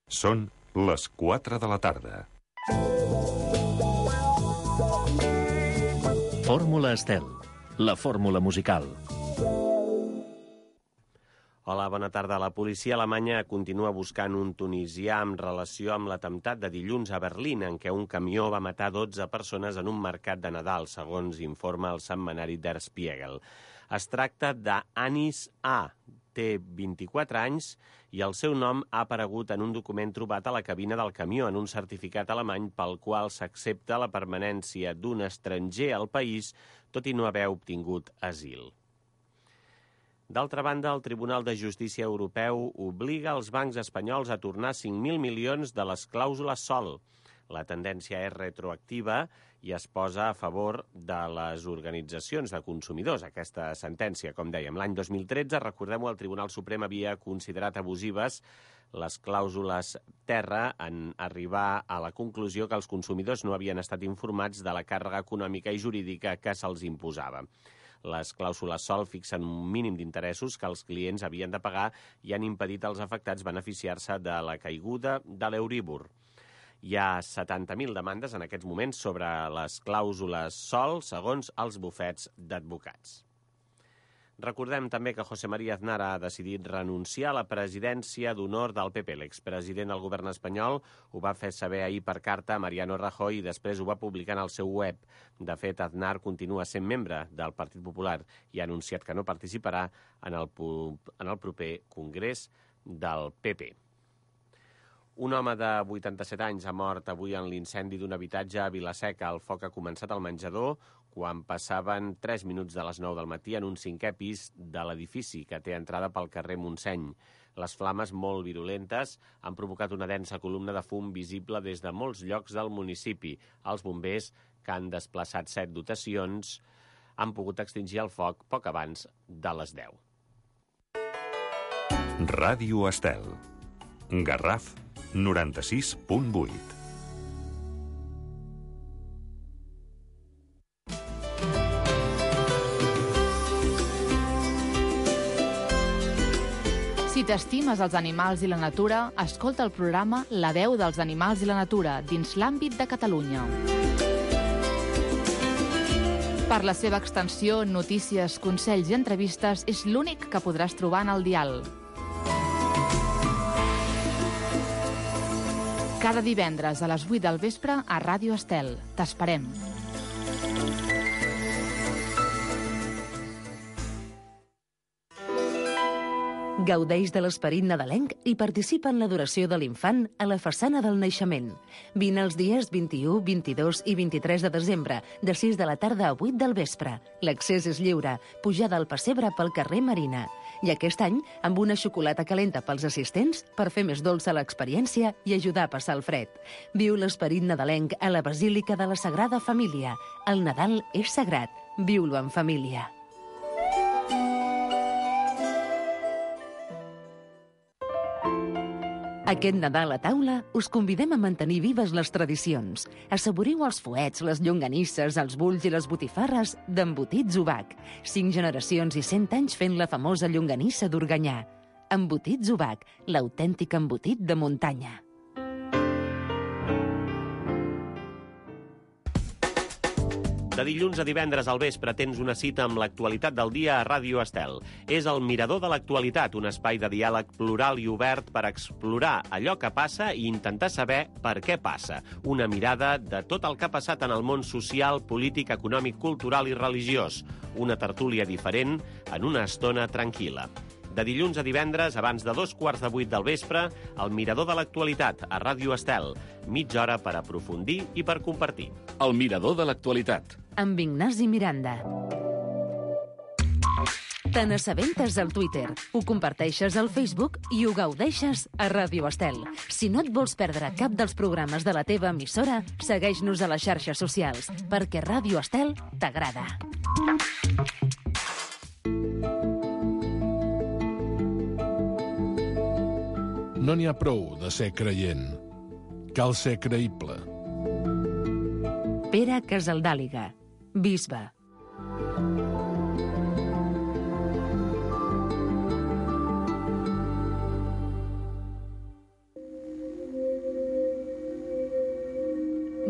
Són les 4 de la tarda. Fórmula Estel, la fórmula musical. Hola, bona tarda. La policia alemanya continua buscant un tunisià en relació amb l'atemptat de dilluns a Berlín, en què un camió va matar 12 persones en un mercat de Nadal, segons informa el setmanari Der Spiegel. Es tracta d'Anis A., té 24 anys i el seu nom ha aparegut en un document trobat a la cabina del camió, en un certificat alemany pel qual s'accepta la permanència d'un estranger al país, tot i no haver obtingut asil. D'altra banda, el Tribunal de Justícia Europeu obliga els bancs espanyols a tornar 5.000 milions de les clàusules SOL. La tendència és retroactiva i es posa a favor de les organitzacions de consumidors, aquesta sentència. Com dèiem, l'any 2013, recordem-ho, el Tribunal Suprem havia considerat abusives les clàusules terra en arribar a la conclusió que els consumidors no havien estat informats de la càrrega econòmica i jurídica que se'ls imposava. Les clàusules SOL fixen un mínim d'interessos que els clients havien de pagar i han impedit als afectats beneficiar-se de la caiguda de l'Euríbor. Hi ha 70.000 demandes en aquests moments sobre les clàusules SOL, segons els bufets d'advocats. Recordem també que José María Aznar ha decidit renunciar a la presidència d'honor del PP. L'expresident del govern espanyol ho va fer saber ahir per carta a Mariano Rajoy i després ho va publicar en el seu web. De fet, Aznar continua sent membre del Partit Popular i ha anunciat que no participarà en el proper congrés del PP. Un home de 87 anys ha mort avui en l'incendi d'un habitatge a Vila-seca. El foc ha començat al menjador quan passaven 3 minuts de les 9 del matí en un 5è pis de l'edifici, que té entrada pel carrer Montseny. Les flames, molt virulentes, han provocat una densa columna de fum visible des de molts llocs del municipi. Els bombers, que han desplaçat 7 dotacions, han pogut extingir el foc poc abans de les 10. Ràdio Estel. Garraf 96.8. Si t'estimes els animals i la natura, escolta el programa La veu dels animals i la natura dins l'àmbit de Catalunya. Per la seva extensió, notícies, consells i entrevistes és l'únic que podràs trobar en el dial. Cada divendres a les 8 del vespre a Ràdio Estel. T'esperem. Gaudeix de l'esperit nadalenc i participa en l'adoració de l'infant a la façana del naixement. Vine els dies 21, 22 i 23 de desembre, de 6 de la tarda a 8 del vespre. L'accés és lliure, pujada al pessebre pel carrer Marina. I aquest any, amb una xocolata calenta pels assistents per fer més dolça l'experiència i ajudar a passar el fred. Viu l'esperit nadalenc a la Basílica de la Sagrada Família. El Nadal és sagrat. Viu-lo en família. Aquest Nadal a taula us convidem a mantenir vives les tradicions. Assaboriu els fuets, les llonganisses, els bulls i les botifarres d'Embotits Ubac. 5 generacions i 100 anys fent la famosa llonganissa d'Organyà. Embotits Ubac, l'autèntic embotit de muntanya. De dilluns a divendres al vespre tens una cita amb l'actualitat del dia a Ràdio Estel. És el Mirador de l'Actualitat, un espai de diàleg plural i obert per explorar allò que passa i intentar saber per què passa. Una mirada de tot el que ha passat en el món social, polític, econòmic, cultural i religiós. Una tertúlia diferent en una estona tranquil·la. De dilluns a divendres, abans de 7:15 del vespre, el Mirador de l'Actualitat, a Ràdio Estel. Mitja hora per aprofundir i per compartir. El Mirador de l'Actualitat. Amb Ignasi Miranda. Te n'assabentes al Twitter, ho comparteixes al Facebook i ho gaudeixes a Ràdio Estel. Si no et vols perdre cap dels programes de la teva emissora, segueix-nos a les xarxes socials, perquè Ràdio Estel t'agrada. No n'hi ha prou de ser creient. Cal ser creïble. Pere Casaldàliga, bisbe.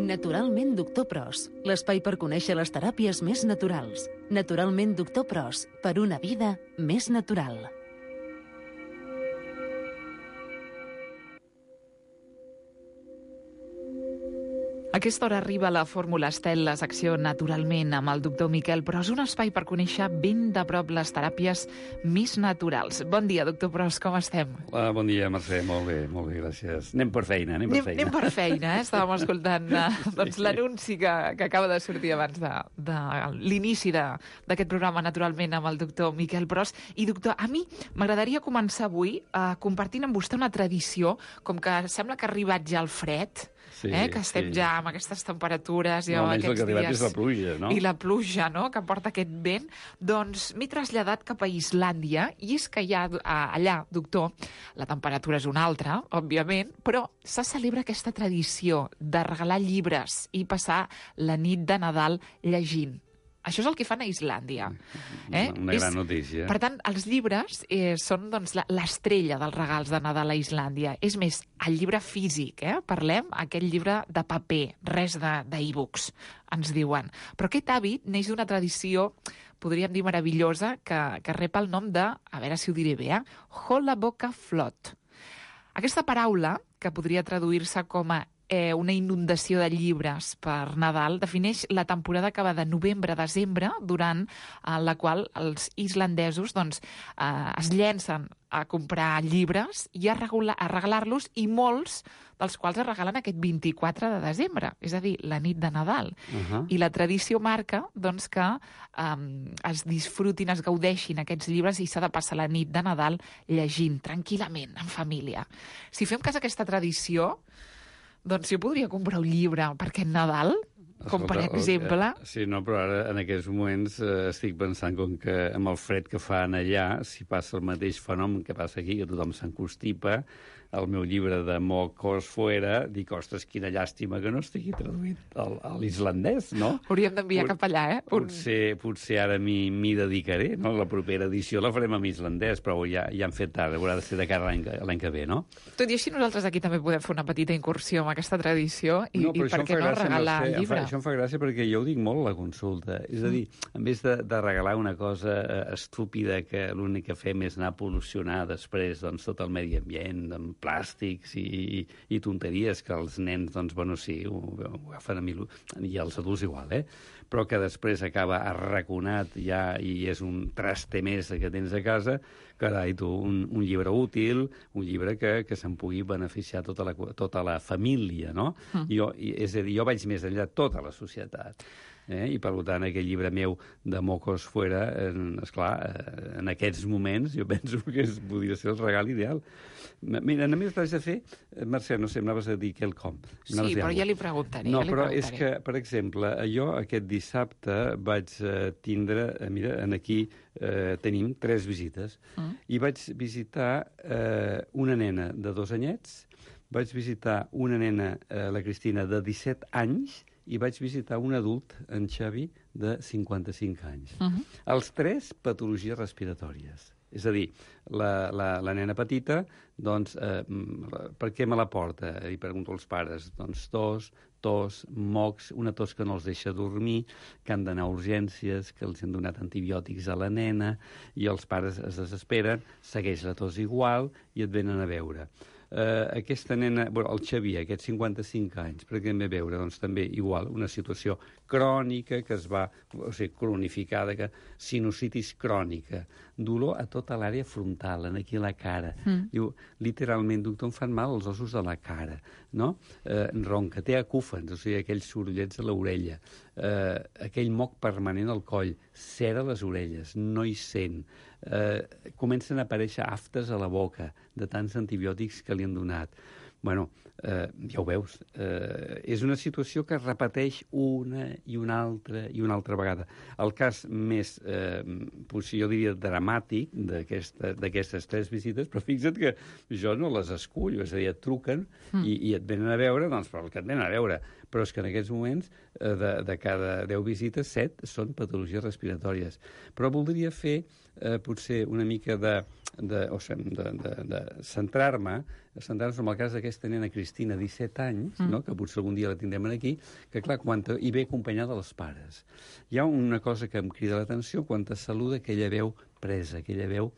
Naturalment Doctor Pros, l'espai per conèixer les teràpies més naturals. Naturalment Doctor Pros, per una vida més natural. A aquesta hora arriba la Fórmula Estel, la secció Naturalment amb el doctor Miquel Pros, un espai per conèixer ben de prop les teràpies més naturals. Bon dia, doctor Pros, com estem? Hola, bon dia, Mercè, molt bé, gràcies. Anem per feina. Anem per feina, Estàvem escoltant l'anunci que acaba de sortir abans de l'inici d'aquest programa Naturalment amb el doctor Miquel Pros. I, doctor, a mi m'agradaria començar avui compartint amb vostè una tradició, com que sembla que ha arribat ja el fred, que estem ja amb aquestes temperatures i aquests aquests dies. El que ha arribat és la pluja, no? I la pluja, no?, que porta aquest vent. Doncs m'he traslladat cap a Islàndia, i és que allà, doctor, la temperatura és una altra, òbviament, però se celebra aquesta tradició de regalar llibres i passar la nit de Nadal llegint. Això és el que fan a Islàndia. Una gran notícia. Per tant, els llibres són l'estrella dels regals de Nadal a Islàndia. És més, el llibre físic, parlem, aquest llibre de paper, res d'e-books, ens diuen. Però aquest hàbit neix d'una tradició, podríem dir meravellosa, que rep el nom de, a veure si ho diré bé, Hollabokaflot. Aquesta paraula, que podria traduir-se com a una inundació de llibres per Nadal, defineix la temporada que va de novembre a desembre, durant la qual els islandesos es llencen a comprar llibres i a regalar-los, i molts dels quals es regalen aquest 24 de desembre, és a dir, la nit de Nadal. I la tradició marca que es disfrutin, es gaudeixin aquests llibres, i s'ha de passar la nit de Nadal llegint tranquil·lament, en família. Si fem cas a aquesta tradició, doncs jo podria comprar un llibre per aquest Nadal, com per exemple. Sí, no, però ara en aquests moments estic pensant com que amb el fred que fan allà, si passa el mateix fenomen que passa aquí, que tothom s'encostipa, el meu llibre de Mocos Fuera, dic, ostres, quina llàstima que no estigui traduït a l'islandès, no? Hauríem d'enviar cap allà, Potser ara m'hi dedicaré, no? La propera edició la farem en islandès, però ja han fet tard, haurà de ser de cara a l'any que ve, no? Tot i així, nosaltres aquí també podem fer una petita incursió amb aquesta tradició, i per què no regalar el llibre? Això em fa gràcia perquè jo ho dic molt a la consulta. És a dir, en vez de regalar una cosa estúpida que l'únic que fem és anar a pol·lucionar després tot el medi ambient, amb plàstics i tonteries que els nens, sí, ho agafen i els adults igual, però que després acaba arraconat ja i és un traste més que tens a casa, carai, tu, un llibre útil, un llibre que se'n pugui beneficiar tota la família, no? És a dir, jo vaig més enllà de tota la societat. I, per tant, aquest llibre meu de Mocos Fuera, esclar, en aquests moments, jo penso que podria ser el regal ideal. Mira, només t'haig de fer, Mercè, no sé, m'anaves a dir quelcom. Sí, però ja li preguntaré. No, però és que, per exemple, jo aquest dissabte vaig tindre, mira, aquí tenim 3 visites, i vaig visitar una nena de 2 anyets, vaig visitar una nena, la Cristina, de 17 anys, i vaig visitar un adult, en Xavi, de 55 anys. Els 3, patologies respiratòries. És a dir, la nena petita, per què me la porta? Li pregunto als pares. Tos, mocs, una tos que no els deixa dormir, que han d'anar a urgències, que els han donat antibiòtics a la nena, i els pares es desesperen, segueix la tos igual i et venen a veure. Aquesta nena, el Xavier, aquests 55 anys, perquè em ve veure, també igual, una situació crònica que es va, cronificada, sinusitis crònica, dolor a tota l'àrea frontal, aquí a la cara. Diu, literalment, doctor, em fan mal els ossos de la cara, no? Ronca, té acúfens, aquells sorollets a l'orella, aquell moc permanent al coll, cera a les orelles, no hi sent, comencen a aparèixer aftes a la boca de tants antibiòtics que li han donat. Bueno, ja ho veus, és una situació que es repeteix una i una altra vegada. El cas més, jo diria, dramàtic d'aquestes 3 visites, però fixa't que jo no les escullo, és a dir, et truquen i et venen a veure, per el que et venen a veure. Però és que en aquests moments, de cada 10 visites, 7 són patologies respiratòries. Però voldria fer potser una mica centrar-me en el cas d'aquesta nena Cristina, 17 anys, no? Que potser algun dia la tindrem aquí, que clar, quan hi ve acompanyada dels pares. Hi ha una cosa que em crida l'atenció quan te saluda, aquella veu presa, aquella veu,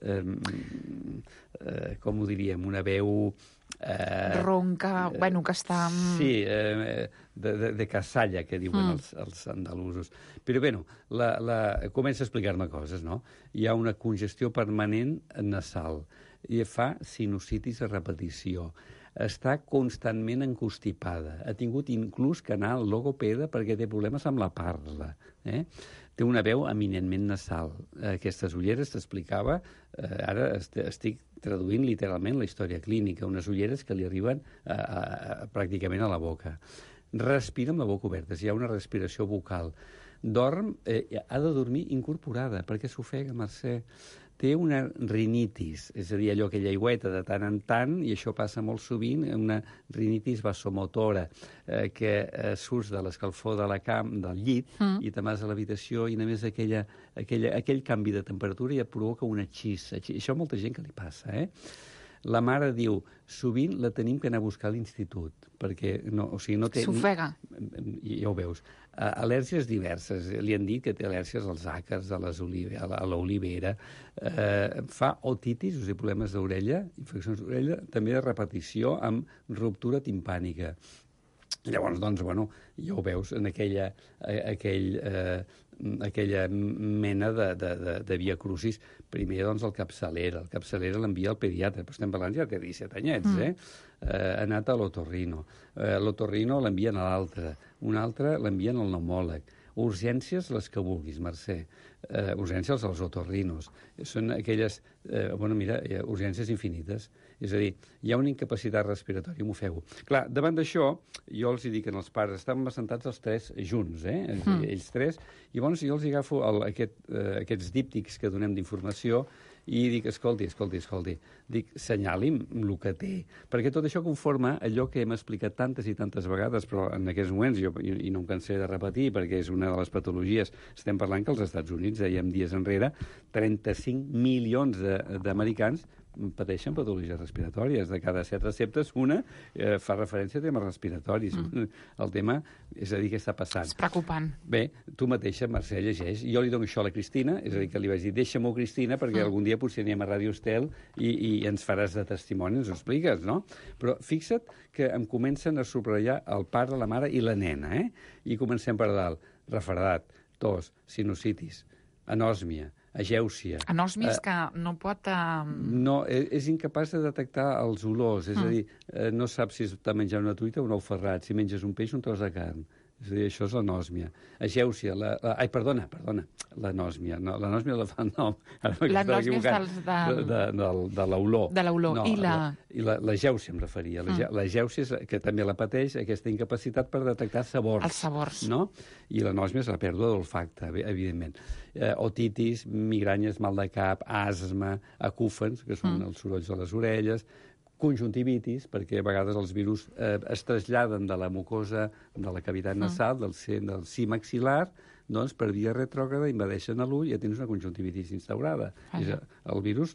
com ho diríem, una veu... ronca, bueno, que està... Sí, de casalla, que diuen els andalusos. Però, bueno, comença a explicar-me coses, no? Hi ha una congestió permanent nasal i fa sinusitis a repetició. Està constantment encostipada. Ha tingut inclús que anar al logopeda perquè té problemes amb la parla. Té una veu eminentment nasal. Aquestes ulleres, t'explicava, ara estic traduint literalment la història clínica, unes ulleres que li arriben pràcticament a la boca. Respira amb la boca oberta, hi ha una respiració bucal. Dorm, ha de dormir incorporada, perquè s'ofega, Mercè. Té una rinitis, és a dir, allò, aquella aigüeta de tant en tant, i això passa molt sovint, una rinitis vasomotora, que surts de l'escalfor del llit i te'n vas a l'habitació i només aquell canvi de temperatura ja provoca una xissa. Això a molta gent que li passa, La mare diu, sovint la tenim que anar a buscar a l'institut, perquè no té... S'ofega. Ja ho veus. Al·lèrgies diverses. Li han dit que té al·lèrgies als àcars, a l'olivera. Fa otitis, o sigui, problemes d'orella, infeccions d'orella, també de repetició amb ruptura timpànica. Llavors, doncs, bueno, ja ho veus en aquella mena de via crucis. Primer, doncs, el capçalera. El capçalera l'envia al pediatre, però estem parlant ja de 17 anyets, Ha anat a l'otorrino. L'otorrino l'envien a l'altre. Un altre l'envien al pneumòleg. Urgències, les que vulguis, Mercè. Urgències als otorrinos. Són aquelles, urgències infinites. És a dir, hi ha una incapacitat respiratòria, m'ofego. Clar, davant d'això, jo els dic als pares, estàvem assentats els tres junts, ells tres, i llavors jo els agafo aquests díptics que donem d'informació i dic, escolti, dic, senyali'm el que té, perquè tot això conforma allò que hem explicat tantes i tantes vegades, però en aquests moments, i no em cansaré de repetir, perquè és una de les patologies, estem parlant que als Estats Units, dèiem dies enrere, 35 milions d'americans pateixen patologies respiratòries. De cada 7 receptes, una fa referència a temes respiratoris. El tema, és a dir, què està passant? És preocupant. Bé, tu mateixa, Mercè, llegeix. Jo li dono això a la Cristina, és a dir, que li vaig dir, deixa-m'ho, Cristina, perquè algun dia potser anem a Ràdio Estel i ens faràs de testimoni, ens ho expliques, no? Però fixa't que em comencen a subratllar el pare, la mare i la nena, I comencem per dalt. Refredat, tos, sinusitis, anòsmia, agèusia. Anòsmia és que no pot... No, és incapaç de detectar els olors. És a dir, no sap si t'ha menjat una truita o un ou ferrat, si menges un peix o un tros de carn. És a dir, això és l'anòsmia. Agèusia, perdona, l'anòsmia. No, l'anòsmia la fa el nom. L'anòsmia és de l'olor. De l'olor. No, i l'agèusia em referia. L'agèusia és que també la pateix, aquesta incapacitat per detectar sabors. Els sabors. No? I l'anòsmia és la pèrdua d'olfacte, evidentment. Otitis, migranyes, mal de cap, asma, acúfens, que són els sorolls de les orelles, conjuntivitis, perquè a vegades els virus es traslladen de la mucosa de la cavitat nasal, del si maxil·lar, doncs per via retrògrada invadeixen l'ull i ja tens una conjuntivitis instaurada. El virus,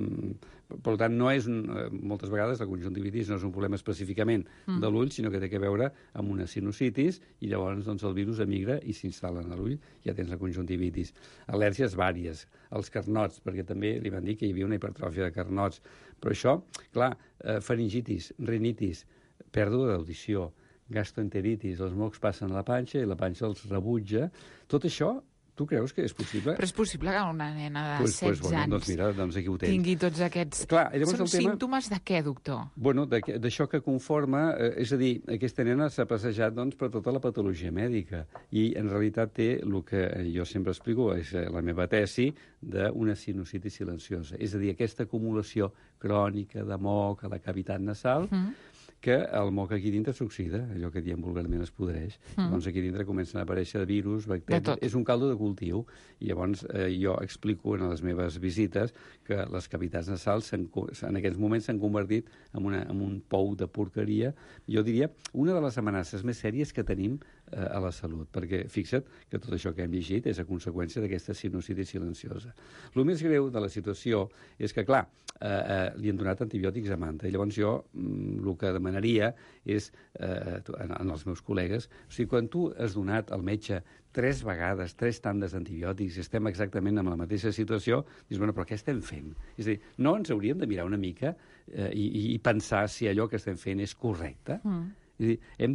per tant, no és... Moltes vegades la conjuntivitis no és un problema específicament de l'ull, sinó que té a veure amb una sinusitis i llavors doncs, el virus emigra i s'instal·la a l'ull i ja tens la conjuntivitis. Al·lèrgies vàries, els carnots, perquè també li van dir que hi havia una hipertròfia de carnots. Però això, clar, faringitis, rinitis, pèrdua d'audició, gastroenteritis, els mocs passen a la panxa i la panxa els rebutja. Tot això, tu creus que és possible? Però és possible que una nena de 16 anys doncs mira, doncs aquí ho tens. tingui tots aquests... Clar, són símptomes de què, doctor? Bueno, d'això que conforma... és a dir, aquesta nena s'ha passejat doncs, per tota la patologia mèdica i en realitat té el que jo sempre explico, és la meva tesi, d'una sinusitis silenciosa. És a dir, aquesta acumulació crònica de moc a la cavitat nasal que el moc aquí dintre s'oxida, allò que diem vulgarment es podreix. Llavors aquí dintre comencen a aparèixer virus, bacteris... És un caldo de cultiu. I llavors jo explico en les meves visites que les cavitats nasals en aquests moments s'han convertit en un pou de porqueria. Jo diria, una de les amenaces més sèries que tenim a la salut, perquè fixa't que tot això que hem llegit és a conseqüència d'aquesta sinusitis silenciosa. El més greu de la situació és que, clar, li han donat antibiòtics a manta, i llavors jo el que demanaria és, en els meus col·legues, o sigui, quan tu has donat al metge 3 vegades, 3 tandes d'antibiòtics, i estem exactament en la mateixa situació, dius, bueno, però què estem fent? És a dir, no ens hauríem de mirar una mica i pensar si allò que estem fent és correcte? És a dir, hem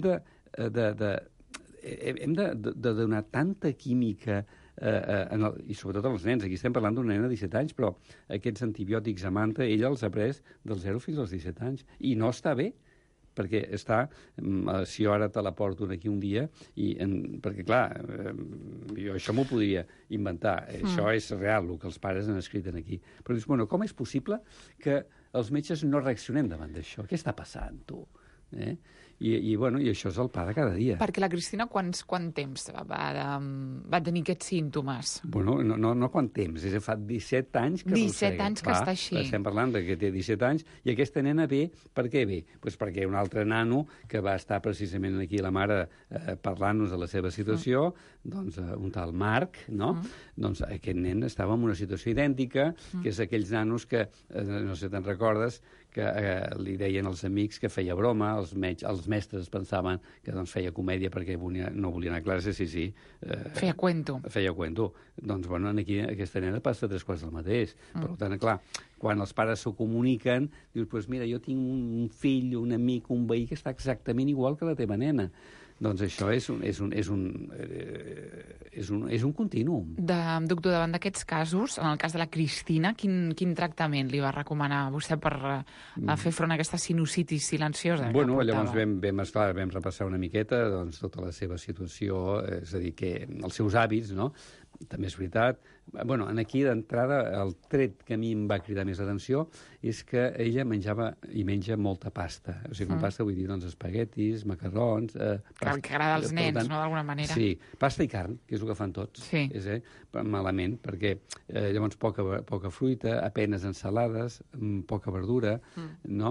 de donar tanta química i sobretot als nens. Aquí estem parlant d'una nena de 17 anys, però aquests antibiòtics a manta, ella els ha pres dels 0 fins als 17 anys. I no està bé, perquè està, si jo ara te la porto aquí un dia, perquè clar, jo això m'ho podria inventar, això és real, el que els pares han escrit aquí. Però dius, bueno, com és possible que els metges no reaccionem davant d'això? Què està passant, tu? I això és el pa de cada dia. Perquè la Cristina quant temps va tenir aquests símptomes? Bueno, no quant temps, és a dir, fa 17 anys que 17 anys que està així. Estem parlant que té 17 anys, i aquesta nena ve, per què ve? Pues perquè un altre nano que va estar precisament aquí la mare parlant-nos de la seva situació, doncs un tal Marc, no? Doncs aquest nen estava en una situació idèntica, que és aquells nanos que, no sé si te'n recordes, que li deien els amics que feia broma, els mestres pensaven que doncs, feia comèdia perquè no volia anar a classe, sí. Feia cuento. Feia cuento. Doncs, bueno, aquí aquesta nena passa 3 quarts del mateix. Per tant, clar, quan els pares s'ho comuniquen, dius, pues mira, jo tinc un fill, un amic, un veí que està exactament igual que la teva nena. Doncs això és un contínuum. Doctor, davant d'aquests casos, en el cas de la Cristina, quin tractament li va recomanar vostè per fer front a aquesta sinusitis silenciosa? Bueno, llavors vam repassar una miqueta tota la seva situació, és a dir, que els seus hàbits, no? També és veritat. Bueno, aquí d'entrada el tret que a mi em va cridar més l'atenció és que ella menjava i menja molta pasta. O sigui, pasta vull dir, doncs, espaguetis, macarrons... Que agrada als nens, no, d'alguna manera. Sí, pasta i carn, que és el que fan tots. Sí. Malament, perquè llavors poca fruita, apenes ensalades, poca verdura, no?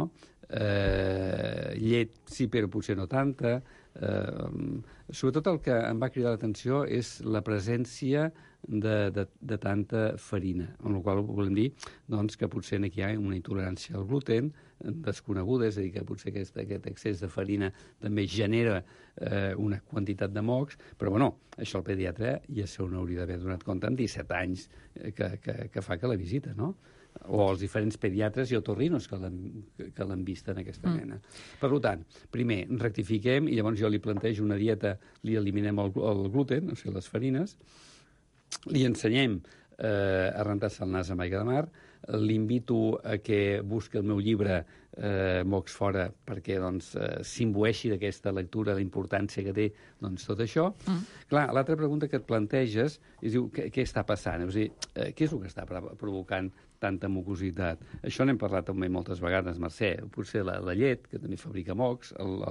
Llet sí, però potser no tanta. Sobretot el que em va cridar l'atenció és la presència de tanta farina, amb la qual volem dir doncs, que potser aquí hi ha una intolerància al gluten desconeguda, és a dir, que potser aquest excés de farina també genera una quantitat de mocs, però bueno, això el pediatre ja se n'hauria d'haver donat compte en 17 anys que fa que la visita, no? O els diferents pediatres i otorrinos que l'han vist en aquesta nena. Per tant, primer, rectifiquem, i llavors jo li plantejo una dieta, li eliminem el gluten, o sigui, les farines, li ensenyem a rentar-se el nas amb aigua de mar, l'invito a que busqui el meu llibre Mocs fora perquè s'imbueixi d'aquesta lectura, la importància que té tot això. Clar, l'altra pregunta que et planteges és, diu, què està passant? És a dir, què és el que està provocant tanta mucositat? Això n'hem parlat també moltes vegades, Mercè. Potser la llet, que també fabrica mocs,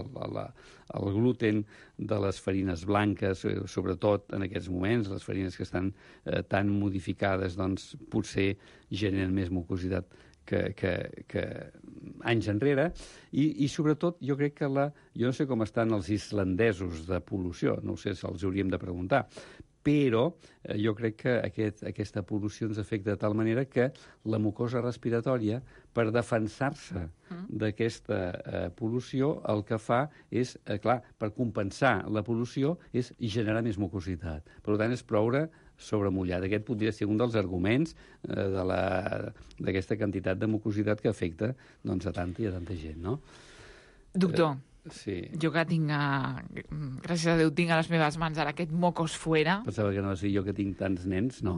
el gluten de les farines blanques, sobretot en aquests moments, les farines que estan tan modificades, doncs potser generen més mucositat que anys enrere, i sobretot jo crec que jo no sé com estan els islandesos de pol·lució, no sé si els hauríem de preguntar, però jo crec que aquesta pol·lució ens afecta de tal manera que la mucosa respiratòria, per defensar-se d'aquesta pol·lució, el que fa és, clar, per compensar la pol·lució, és generar més mucositat. Per tant, és ploure sobre mullat. Aquest podria ser un dels arguments d'aquesta quantitat de mucositat que afecta a tanta i a tanta gent, no? Doctor, sí. Jo que tinc, gràcies a Déu, tinc a les meves mans ara aquest mocos fuera. Pensava que no va ser jo que tinc tants nens, no.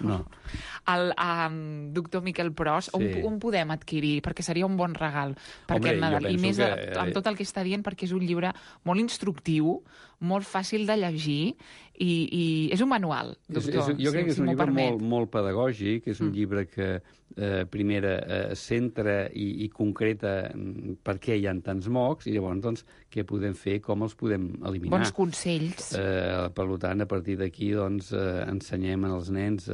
El doctor Miquel Pros, on podem adquirir? Perquè seria un bon regal per aquest Nadal. I més amb tot el que està dient, perquè és un llibre molt instructiu, molt fàcil de llegir, i és un manual, doctor. Jo crec que és un llibre molt pedagògic, és un llibre que primera centra i concreta per què hi ha tants mocs, i llavors doncs, què podem fer, com els podem eliminar. Bons consells. Per tant, a partir d'aquí ensenyem als nens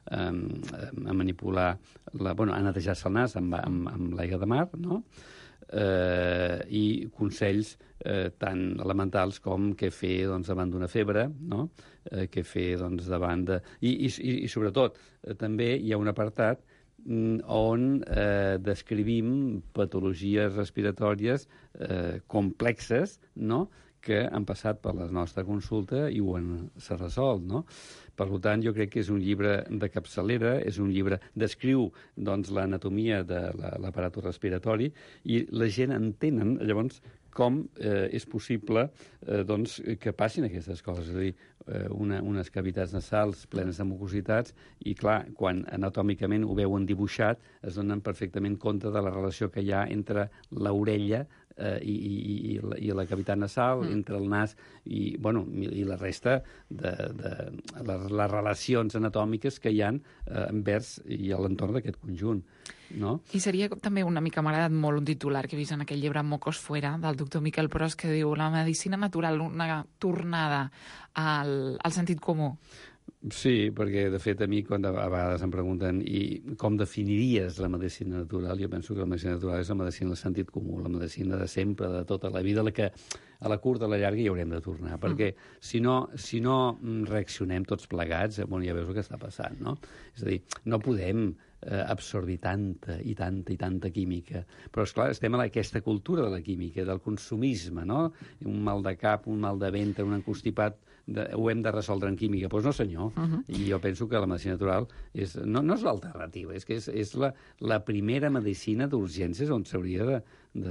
a manipular, a netejar-se el nas amb l'aigua de mar, no? i consells tan elementals com què fer davant d'una febre, no? Què fer davant de... I sobretot, també hi ha un apartat on descrivim patologies respiratòries complexes, no?, que han passat per la nostra consulta i s'ha resolt, no? Per tant, jo crec que és un llibre de capçalera, és un llibre... Descriu, l'anatomia de l'aparatus respiratori i la gent entenen, llavors, com és possible que passin aquestes coses. És a dir, unes cavitats nasals plenes de mucositats i, clar, quan anatòmicament ho veuen dibuixat, es donen perfectament compte de la relació que hi ha entre l'orella i la cavitat nasal, entre el nas i la resta de les relacions anatòmiques que hi ha envers i a l'entorn d'aquest conjunt. No? I seria també una mica, m'ha agradat molt un titular que he vist en aquell llibre Mocos fuera, del doctor Miquel Pros, que diu la medicina natural, una tornada al sentit comú. Sí, perquè, de fet, a mi, quan a vegades em pregunten i com definiries la medicina natural, jo penso que la medicina natural és la medicina del sentit comú, la medicina de sempre, de tota la vida, la que a la curta, a la llarga hi haurem de tornar, perquè si no reaccionem tots plegats, ja veus el que està passant, no? És a dir, no podem absorbir tanta química. Però, esclar, estem a aquesta cultura de la química, del consumisme, no? Un mal de cap, un mal de ventre, un encostipat, ho hem de resoldre en química. Doncs no, senyor. I jo penso que la medicina natural no és l'alternativa, és que és la primera medicina d'urgències on s'hauria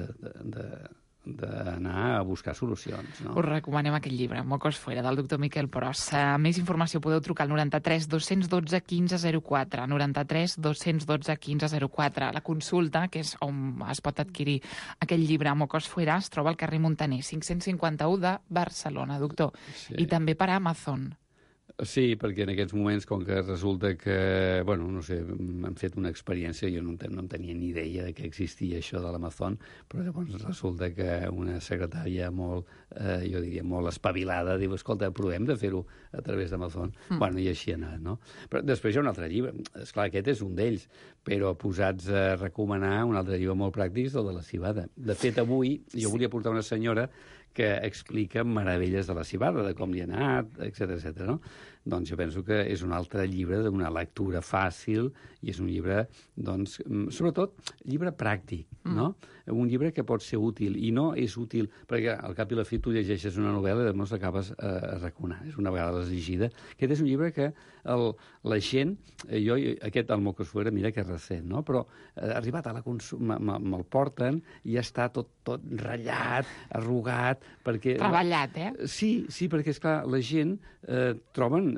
d'anar a buscar solucions. No? Us recomanem aquest llibre, Mocos fuera, del doctor Miquel Pros. Més informació podeu trucar al 93 212 1504, 93 212 1504. La consulta, que és on es pot adquirir aquest llibre, Mocos fuera, es troba al carrer Montaner, 551 de Barcelona, doctor. Sí. I també per Amazon. Sí, perquè en aquests moments, com que resulta que, no sé, han fet una experiència, jo no en tenia ni idea de que existia això de l'Amazon, però llavors resulta que una secretària molt, jo diria, molt espavilada, diu, escolta, provem de fer-ho a través d'Amazon. I així ha anat, no? Però després hi ha un altre llibre, esclar, aquest és un d'ells, però posats a recomanar un altre llibre molt pràctic, el de la civada. De fet, avui jo volia portar una senyora que explica meravelles de la civada, de com li ha anat, etc., no? Doncs jo penso que és un altre llibre d'una lectura fàcil i és un llibre, sobretot, llibre pràctic, no? Un llibre que pot ser útil, i no és útil, perquè al cap i a la fi tu llegeixes una novel·la i llavors l'acabes arraconant. És una vegada l'has llegida. Aquest és un llibre que la gent, aquest al Mocos fuera, mira que és recent, no? Però ha arribat a la me'l porten i ja està tot ratllat, arrugat, perquè... Treballat, Sí, perquè, esclar, la gent troben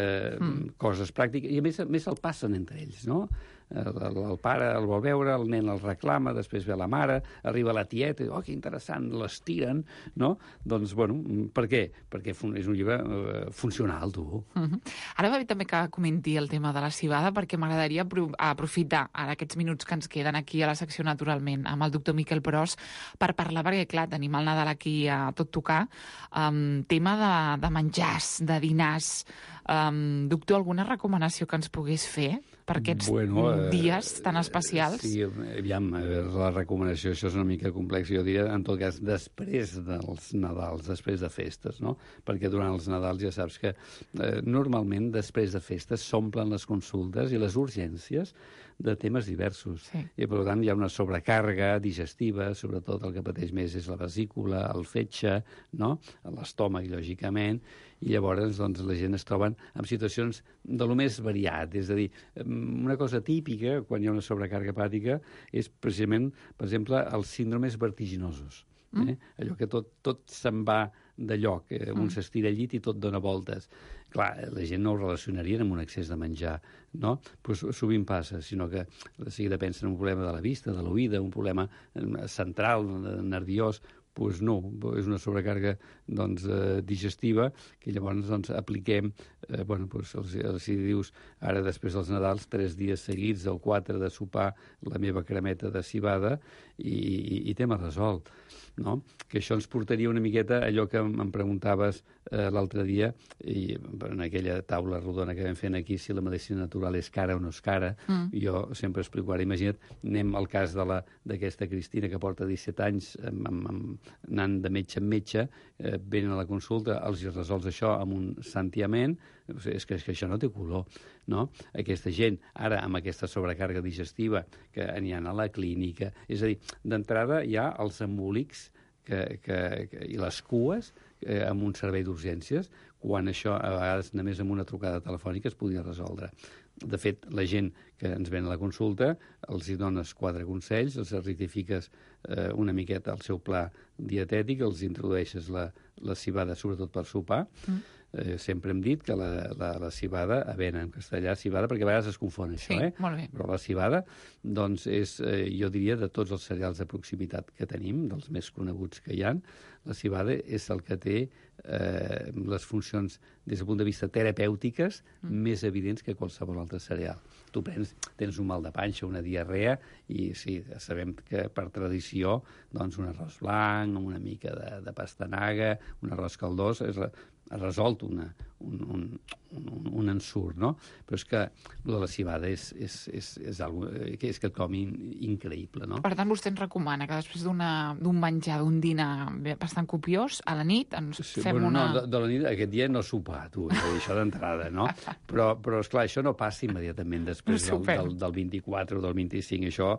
coses pràctiques, i a més el passen entre ells, no? El pare el vol veure, el nen el reclama, després ve la mare, arriba la tieta, i, que interessant, l'estiren, no? Doncs, per què? Perquè és un llibre funcional, tu. Ara va bé també que comenti el tema de la civada, perquè m'agradaria aprofitar ara aquests minuts que ens queden aquí a la secció Naturalment amb el doctor Miquel Pros per parlar, perquè, clar, tenim el Nadal aquí a tot tocar, tema de menjars, de dinars. Doctor, alguna recomanació que ens pogués fer per aquests dies tan especials? Sí, aviam, la recomanació, això és una mica complex, jo diria, en tot cas, després dels Nadals, després de festes, no? Perquè durant els Nadals ja saps que normalment després de festes s'omplen les consultes i les urgències de temes diversos. Sí. I, per tant, hi ha una sobrecàrrega digestiva, sobretot el que pateix més és la vesícula, el fetge, no? L'estómac, lògicament, i llavors la gent es troben en situacions de lo més variat. És a dir, una cosa típica, quan hi ha una sobrecàrrega hepàtica, és precisament, per exemple, els síndromes vertiginosos. Allò que tot se'n va de lloc, un s'estira al llit i tot dona voltes. Clar, la gent no ho relacionaria amb un excés de menjar, no? Pues sovint passa, sinó que de seguida pensen en un problema de la vista, de l'oïda, un problema central, nerviós. Doncs no, és una sobrecàrrega digestiva que llavors apliquem, si dius ara després dels Nadals 3 dies seguits o 4 de sopar la meva cremeta de civada i tema resolt. no? Que això ens portaria una miqueta a allò que em preguntaves l'altre dia, i en aquella taula rodona que vam fent aquí, si la medicina natural és cara o no és cara. Jo sempre explico, ara imagina't, anem al cas d'aquesta Cristina que porta 17 anys anant de metge en metge, venen a la consulta, els resols això amb un santiament. És que això no té color, no? Aquesta gent, ara amb aquesta sobrecàrrega digestiva que aniran a la clínica, és a dir, d'entrada hi ha els embòlics i les cues amb un servei d'urgències, quan això a vegades només amb una trucada telefònica es podia resoldre. De fet, la gent que ens ven a la consulta els hi dones 4 consells, els rectifiques una miqueta el seu pla dietètic, els introdueixes la civada sobretot per sopar. Sempre hem dit que la civada, avena en castellà, civada, perquè a vegades es confon això, molt bé. Però la civada, doncs, és, jo diria, de tots els cereals de proximitat que tenim, dels més coneguts que hi ha, la civada és el que té les funcions, des del punt de vista terapèutiques, més evidents que qualsevol altre cereal. Tu tens un mal de panxa, una diarrea, i sí, sabem que per tradició, doncs, un arròs blanc, amb una mica de pastanaga, un arròs caldós, ha resolt un ensurt, no? Però és que la civada és quelcom increïble, no? Per tant, vostè ens recomana que després d'un menjar, d'un dinar bastant copiós, a la nit ens fem una... No, de la nit, aquest dia no sopar, tu, això d'entrada, no? Però esclar, això no passa immediatament després del 24 o del 25, això,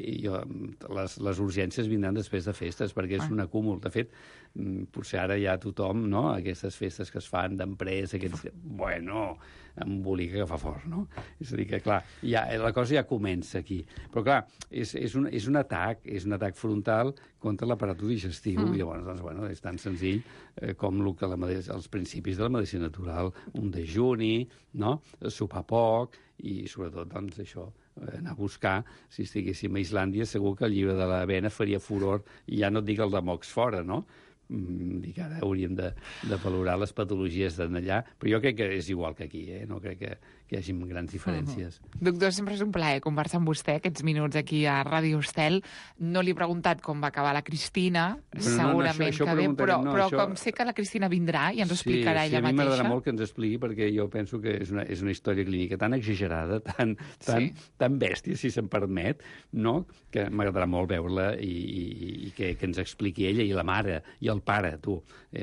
les urgències vindran després de festes, perquè és un acúmul. De fet, potser ara ja tothom, no?, aquestes festes que es fan d'empresa, bueno, embolica que fa fort, no? És a dir que, clar, la cosa ja comença aquí. Però, clar, és un atac frontal contra l'aparato digestiu, i llavors, doncs, bueno, és tan senzill com els principis de la medicina natural, un dejuni, no?, sopar poc, i sobretot, doncs, això, anar a buscar, si estiguéssim a Islàndia, segur que el llibre de l'avena faria furor, i ja no et dic el de Moxfora, no? Dic, ara hauríem de valorar les patologies d'allà, però jo crec que és igual que aquí, no crec que hi hagi grans diferències. Doctor, sempre és un plaer conversar amb vostè aquests minuts aquí a Ràdio Estel. No li he preguntat com va acabar la Cristina, segurament que bé, però com sé que la Cristina vindrà i ens ho explicarà ella mateixa. Sí, a mi m'agrada molt que ens expliqui, perquè jo penso que és una història clínica tan exagerada, tan bèstia, si se'm permet, no?, que m'agradarà molt veure-la i que ens expliqui ella i la mare i el pare, tu.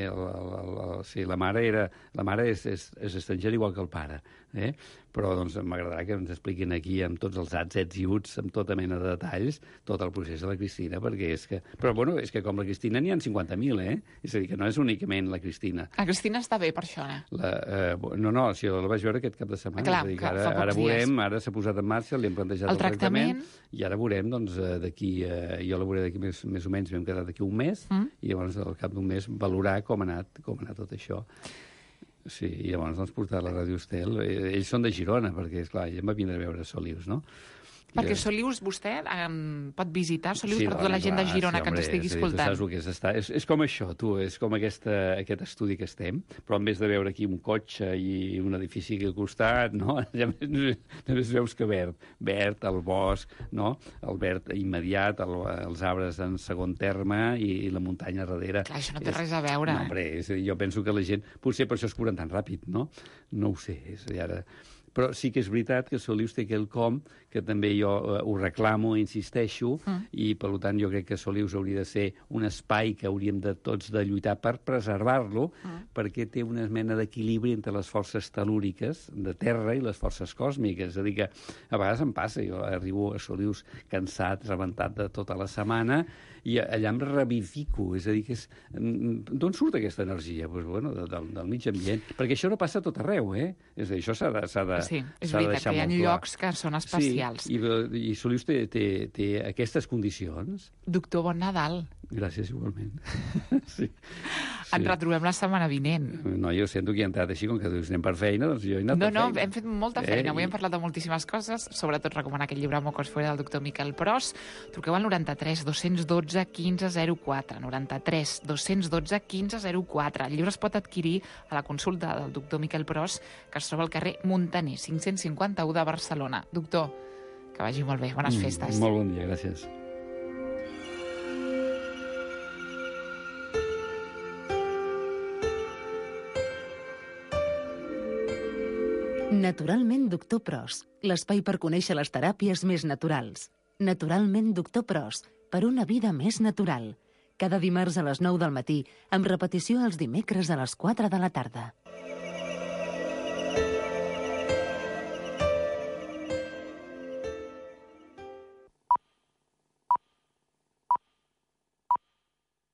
Sí, la mare és estrangera igual que el pare, però doncs m'agradarà que ens expliquin aquí amb tots els ets i uts, amb tota mena de detalls, tot el procés de la Cristina, perquè és que... Però, bueno, és que com la Cristina n'hi ha 50.000, És a dir, que no és únicament la Cristina. La Cristina està bé per això, No, si jo la vaig veure aquest cap de setmana. Clar, és a dir, que ara veurem, ara s'ha posat en marxa, li hem plantejat el tractament, i ara veurem, doncs, d'aquí... Jo la veuré d'aquí més o menys, vam quedar d'aquí un mes, i llavors al cap d'un mes valorar com ha anat tot això. Sí, i llavors doncs portar a la Ràdio Estel. Ells són de Girona, perquè, esclar, ella em va vindre a veure Solius, no? Perquè Solius vostè pot visitar, Solius, per tota la gent de Girona que ens estigui escoltant. Tu saps el que és com això, tu, és com aquest estudi que estem, però en vez de veure aquí un cotxe i un edifici aquí al costat, no? Només veus que verd, el bosc, no? El verd immediat, els arbres en segon terme i la muntanya darrere. Clar, això no té res a veure. No, hombre, jo penso que la gent... Potser per això es curen tan ràpid, no? No ho sé, és a dir, ara... Però sí que és veritat que Solius té quelcom que també jo ho reclamo, insisteixo, i per tant jo crec que Solius hauria de ser un espai que hauríem de tots de lluitar per preservar-lo, perquè té una mena d'equilibri entre les forces telúriques de terra i les forces còsmiques. És a dir, que a vegades em passa, jo arribo a Solius cansat, rebentat de tota la setmana, i allà em revivifico, és a dir, que d'on surt aquesta energia? Doncs, bueno, del mig ambient, perquè això no passa a tot arreu, És a dir, això s'ha de Sí, és veritat que hi ha llocs que són especials. Sí, i Solius té aquestes condicions. Doctor, bon Nadal. Gràcies, igualment. Sí. Ens retrobem la setmana vinent. No, jo sento que he entrat així, com que dius anem per feina, doncs jo he anat per feina. No, hem fet molta feina. Avui hem parlat de moltíssimes coses, sobretot recomanar aquest llibre Mocos fuera del doctor Miquel Pros. Truqueu al 93 212 1504, 93 212 1504. El llibre es pot adquirir a la consulta del doctor Miquel Pros, que es troba al carrer Montaner, 551 de Barcelona. Doctor, que vagi molt bé. Bones festes. Molt bon dia, gràcies. Naturalment Doctor Pros, l'espai per conèixer les teràpies més naturals. Naturalment Doctor Pros, per una vida més natural. Cada dimarts a les 9 del matí, amb repetició els dimecres a les 4 de la tarda.